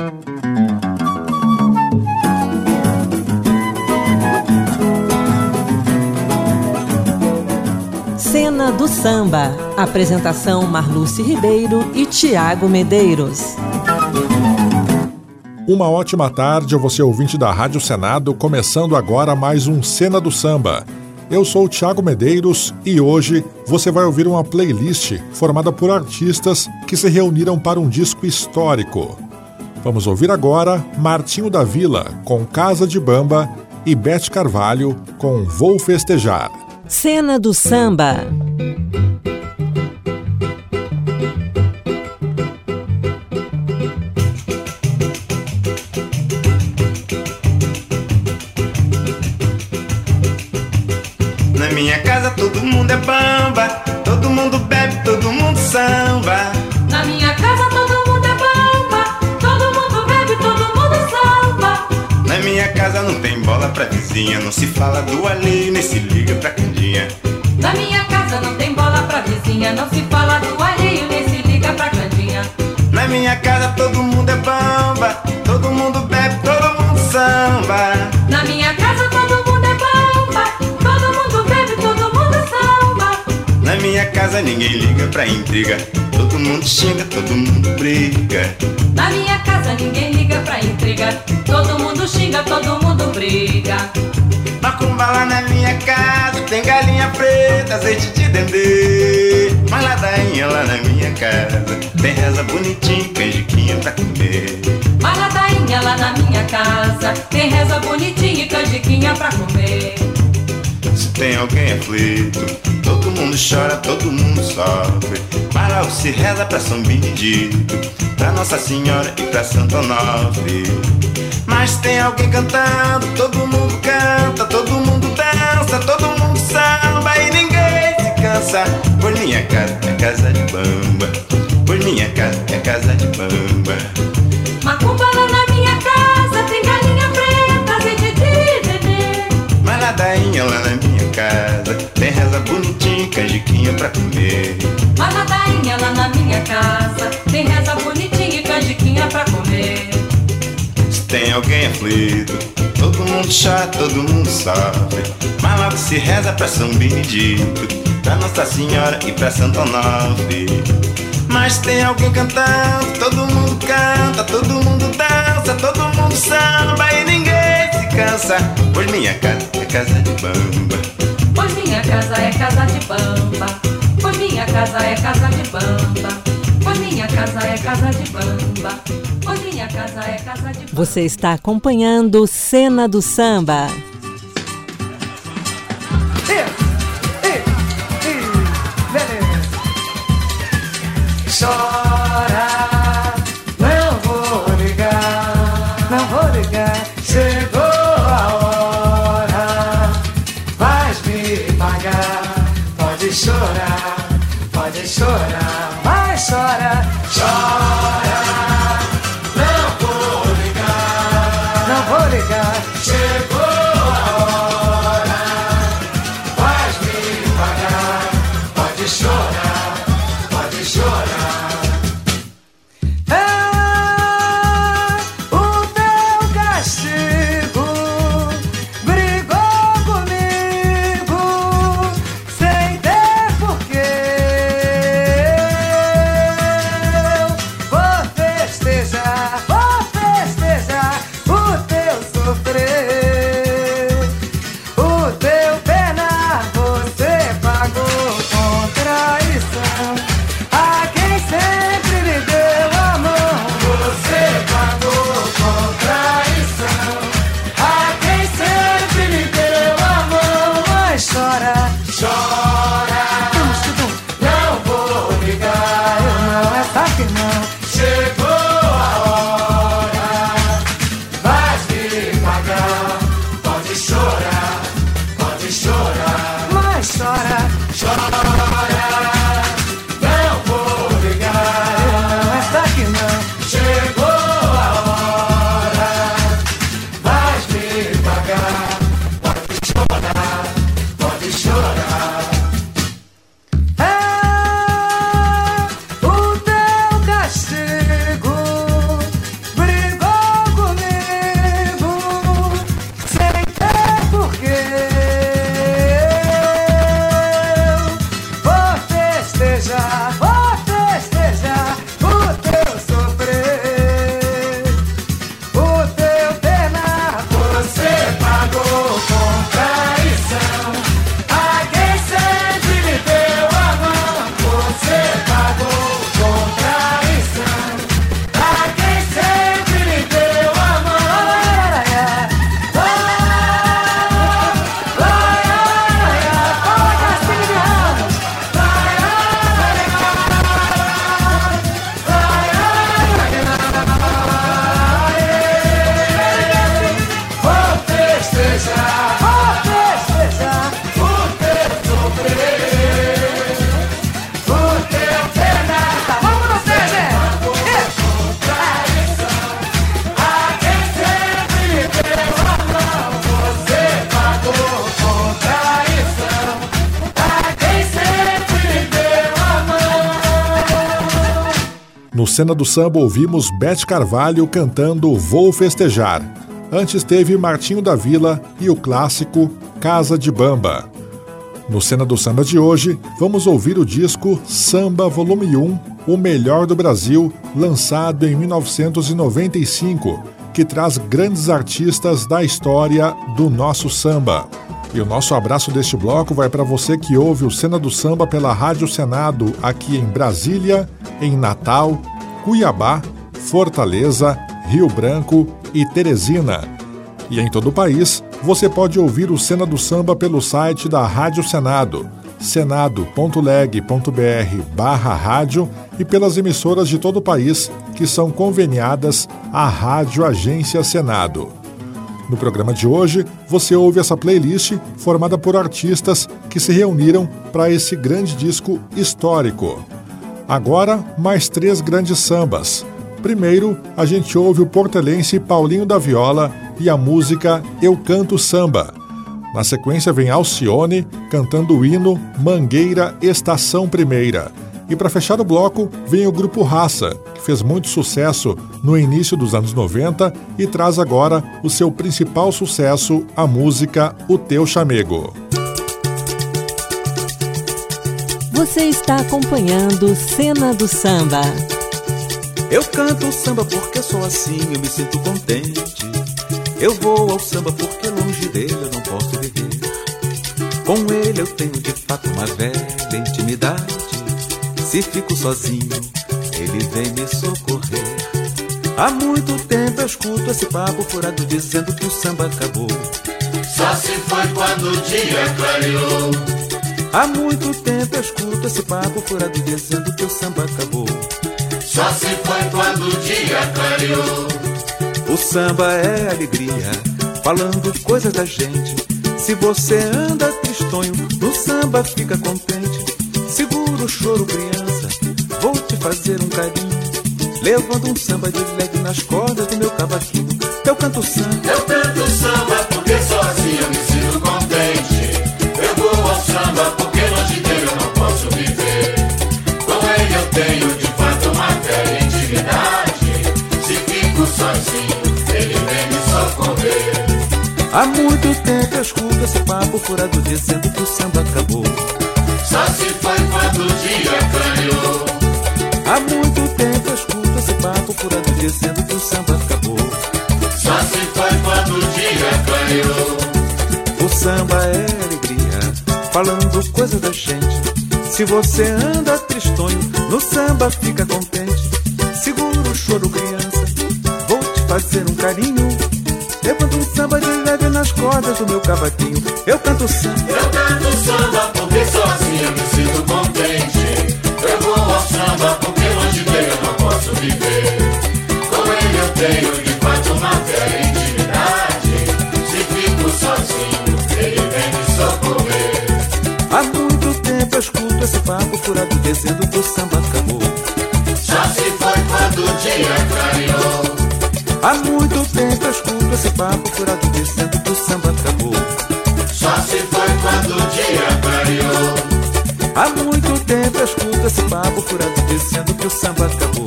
Cena do Samba. Apresentação Marluce Ribeiro e Tiago Medeiros. Uma ótima tarde a você, ouvinte da Rádio Senado, começando agora mais um Cena do Samba. Eu sou o Tiago Medeiros e hoje você vai ouvir uma playlist formada por artistas que se reuniram para um disco histórico. Vamos ouvir agora Martinho da Vila com Casa de Bamba e Beth Carvalho com Vou Festejar. Cena do Samba. Na minha casa todo mundo é bamba, todo mundo bebe, todo mundo samba. Na minha casa todo mundo é bamba, todo mundo bebe, todo mundo samba. Na minha casa não tem bola pra vizinha, não se fala do alheio, nem se liga pra candinha. Na minha casa não tem bola pra vizinha, não se fala do alheio, nem se liga pra candinha. Na minha casa todo mundo é bamba, todo mundo bebe, todo mundo samba. Na minha casa todo mundo é bamba, todo mundo bebe, todo mundo samba. Na minha casa ninguém liga pra intriga, todo mundo xinga, todo mundo briga. Na minha casa ninguém liga pra intriga, todo mundo xinga, todo mundo briga. Macumba lá na minha casa, tem galinha preta, azeite de dendê. Mas ladainha lá na minha casa, tem reza bonitinha, canjiquinha pra comer. Mas ladainha lá na minha casa, tem reza bonitinha e canjiquinha pra comer. Se tem alguém aflito, todo mundo chora, todo mundo sofre. Mas logo se reza pra São Benedito, pra Nossa Senhora e pra Santo Onofre. Mas tem alguém cantando, todo mundo canta, todo mundo dança, todo mundo samba e ninguém se cansa. Pois minha casa é casa de bamba, pois minha casa é casa de bamba. Macumba lá na minha casa, tem galinha preta, azeite de dendê. Mas ladainha lá na minha casa, tem reza bonitinha, canjiquinha pra comer. Mas ladainha lá na minha casa, tem reza bonitinha e canjiquinha pra comer. Tem alguém aflito, todo mundo chora, todo mundo sofre. Mas logo se reza pra São Benedito, pra Nossa Senhora e pra Santo Onofre. Mas tem alguém cantando, todo mundo canta, todo mundo dança, todo mundo samba e ninguém se cansa. Pois minha casa é casa de bamba, pois minha casa é casa de bamba, pois minha casa é casa de bamba, pois minha casa é casa de bamba. Minha casa é casa de... Você está acompanhando Cena do Samba. Chora, não vou ligar, não vou ligar. Chegou a hora, vais me pagar. Pode chorar, mas chora, chora. Chegou Cena do Samba ouvimos Bete Carvalho cantando Vou Festejar. Antes teve Martinho da Vila e o clássico Casa de Bamba. No Cena do Samba de hoje, vamos ouvir o disco Samba Volume 1, O Melhor do Brasil, lançado em 1995, que traz grandes artistas da história do nosso samba. E o nosso abraço deste bloco vai para você que ouve o Cena do Samba pela Rádio Senado aqui em Brasília, em Natal, Cuiabá, Fortaleza, Rio Branco e Teresina. E em todo o país, você pode ouvir o Cena do Samba pelo site da Rádio Senado, senado.leg.br/rádio e pelas emissoras de todo o país que são conveniadas à Rádio Agência Senado. No programa de hoje, você ouve essa playlist formada por artistas que se reuniram para esse grande disco histórico. Agora, mais 3 grandes sambas. Primeiro, a gente ouve o portelense Paulinho da Viola e a música Eu Canto Samba. Na sequência vem Alcione cantando o hino Mangueira Estação Primeira. E para fechar o bloco, vem o grupo Raça, que fez muito sucesso no início dos anos 90 e traz agora o seu principal sucesso, a música O Teu Chamego. Você está acompanhando Cena do Samba. Eu canto samba porque sou assim, eu me sinto contente. Eu vou ao samba porque longe dele eu não posso viver. Com ele eu tenho de fato uma velha intimidade. Se fico sozinho, ele vem me socorrer. Há muito tempo eu escuto esse papo furado dizendo que o samba acabou. Só se foi quando o dia clareou. Há muito tempo eu escuto esse papo furado dizendo que o samba acabou. Só se foi quando o dia clareou. O samba é alegria, falando coisas da gente. Se você anda tristonho, no samba fica contente. Segura o choro, criança, vou te fazer um carinho, levando um samba de leve nas cordas do meu cavaquinho. Eu canto samba. Eu canto samba porque sozinho eu me sinto contente. Eu vou ao samba porque longe dele eu não posso viver. Com ele eu tenho de fato uma velha intimidade. Se fico sozinho, ele vem me socorrer. Há muito tempo eu escuto esse papo furado dizendo que o samba acabou. Só se foi quando o dia clareou. Há muito tempo eu escuto esse papo furado dizendo que o samba acabou. Só se foi quando o dia clareou. O samba é alegria, falando coisas da gente. Se você anda tristonho, no samba fica contente. Segura o choro, criança, vou te fazer um carinho, levando um samba de leve nas cordas do meu cavaquinho. Eu canto samba. Eu canto samba porque sozinho eu me sinto contente. Eu vou ao samba porque longe dele eu não posso viver. Com ele eu tenho de fato uma velha intimidade. Se fico sozinho, ele vem me socorrer. Há muito tempo eu escuto esse papo furado dizendo que o samba acabou. Só se foi quando o dia clareou. Há muito tempo eu escuto esse papo furado dizendo que o samba acabou. Só se foi quando o dia clareou. Há muito tempo eu escuto esse papo furado dizendo que o samba acabou.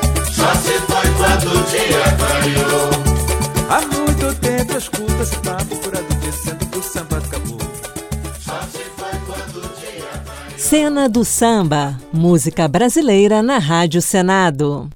Só se foi quando o dia clareou. Há muito tempo eu escuto esse papo furado dizendo que o samba acabou. Só se foi quando o dia clareou. Cena do Samba, música brasileira na Rádio Senado.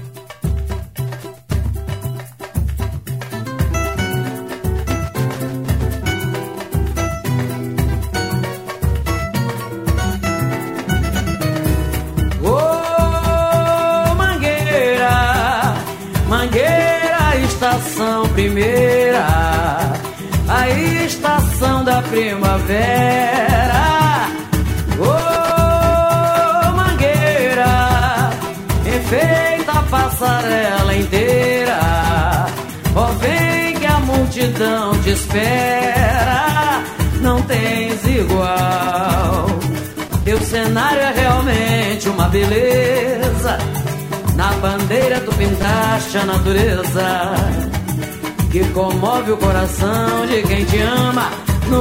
Primeira, a estação da primavera. Oh, Mangueira, enfeita a passarela inteira. Oh, vem que a multidão te espera. Não tens igual. Teu cenário é realmente uma beleza. Na bandeira tu pintaste a natureza, que comove o coração de quem te ama no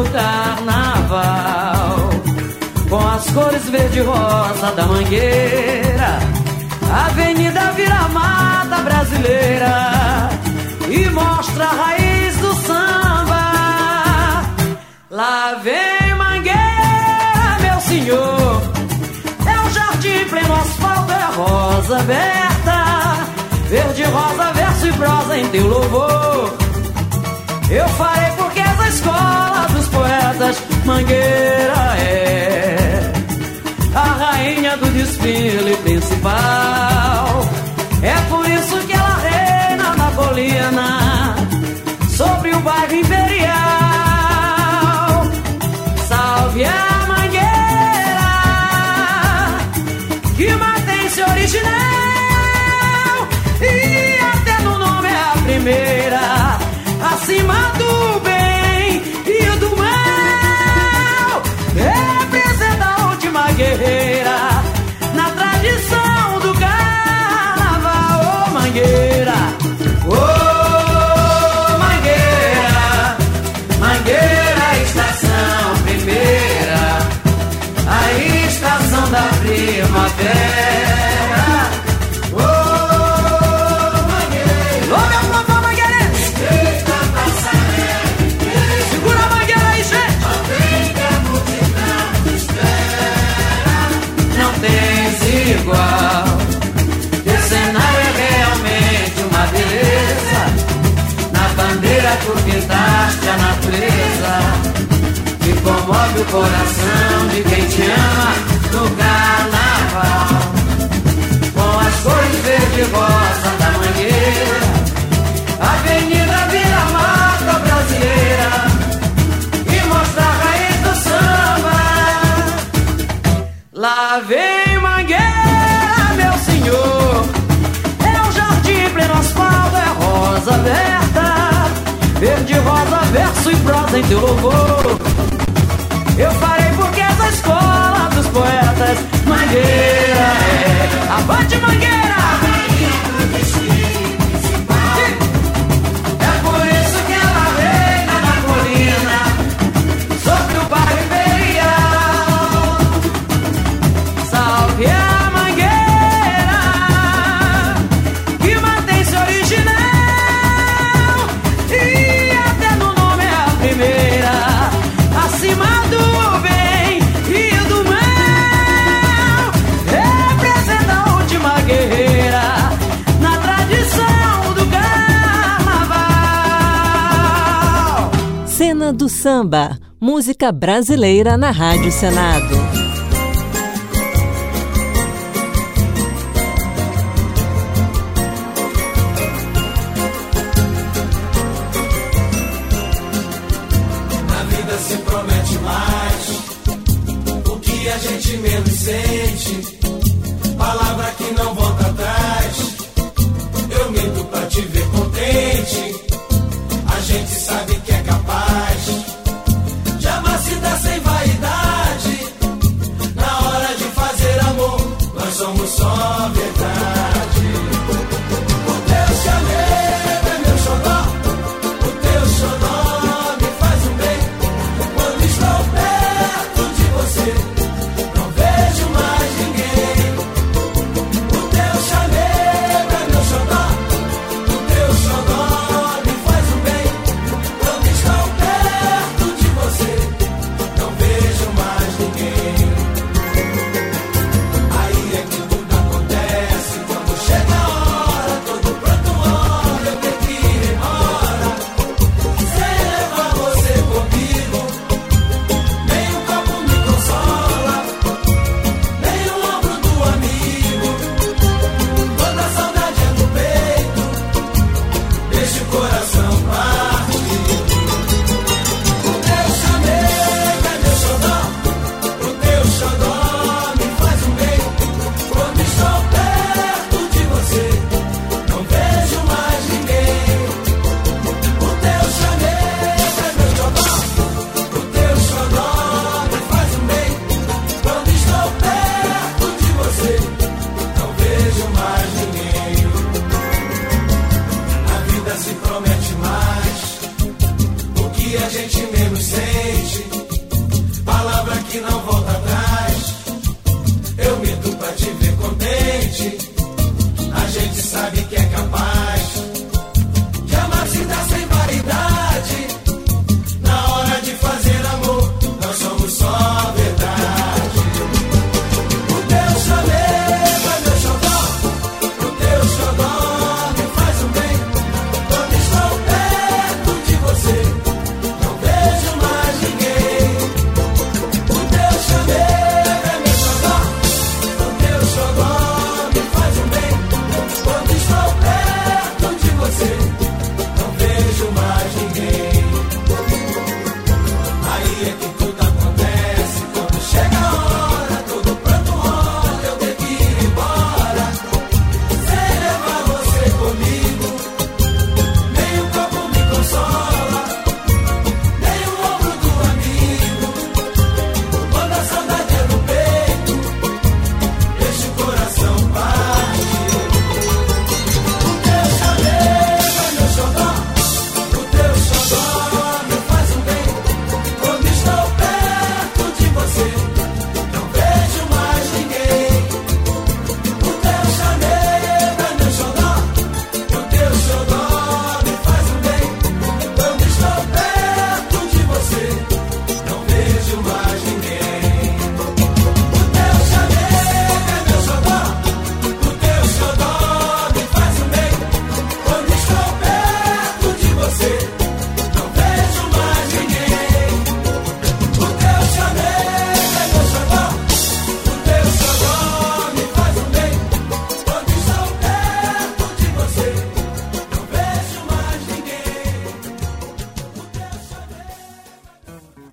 carnaval. Com as cores verde e rosa da mangueira, Avenida vira mata brasileira e mostra a raiz do samba. Lá vem Mangueira, meu senhor, é o jardim pleno asfalto, é rosa aberta, verde, rosa, verso e prosa em teu louvor. Eu farei porque és a escola dos poetas. Mangueira é a rainha do desfile principal. É por isso que ela reina na colina, sobre o bairro imperial. Salve a Mangueira, que mantém-se original, e até no nome é a primeira, acima do bem e do mal. Representa a última guerreira na tradição do carnaval. Ô Mangueira, ô Mangueira, Mangueira, estação primeira, a estação da primavera. Igual, teu cenário é realmente uma beleza. Na bandeira tu pintaste a natureza, que comove o coração de quem te ama no carnaval. Com as cores verde e rosa da Mangueira, Avenida vira mata brasileira e mostra a raiz do samba. Lá vem rosa aberta, verde, rosa, verso e prosa em teu louvor. Eu farei porque és a escola dos poetas. Mangueira é avante Mangueira, é por isso que ela reina na colina, sobre o bairro imperial. Salve a Mangueira, que mantém-se original, acima do bem e do mal. Representa a última guerreira na tradição do carnaval. Cena do Samba, música brasileira na Rádio Senado. Menos sente, palavra que não volta atrás. Eu minto pra te ver contente. A gente sabe que é capaz de amar, se dar sem vaidade. Na hora de fazer amor, nós somos só verdade. O teu chamego é meu xodó, o teu xodó me faz um bem. Quando estou perto de você, que não volta atrás. Eu minto pra te ver contente.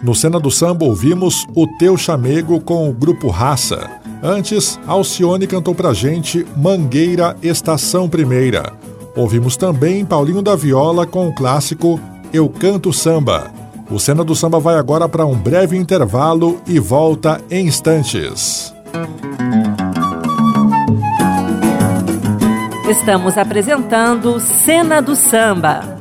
No Cena do Samba ouvimos O Teu Chamego com o Grupo Raça. Antes, Alcione cantou pra gente Mangueira, Estação Primeira. Ouvimos também Paulinho da Viola com o clássico Eu Canto Samba. O Cena do Samba vai agora para um breve intervalo e volta em instantes. Estamos apresentando Cena do Samba.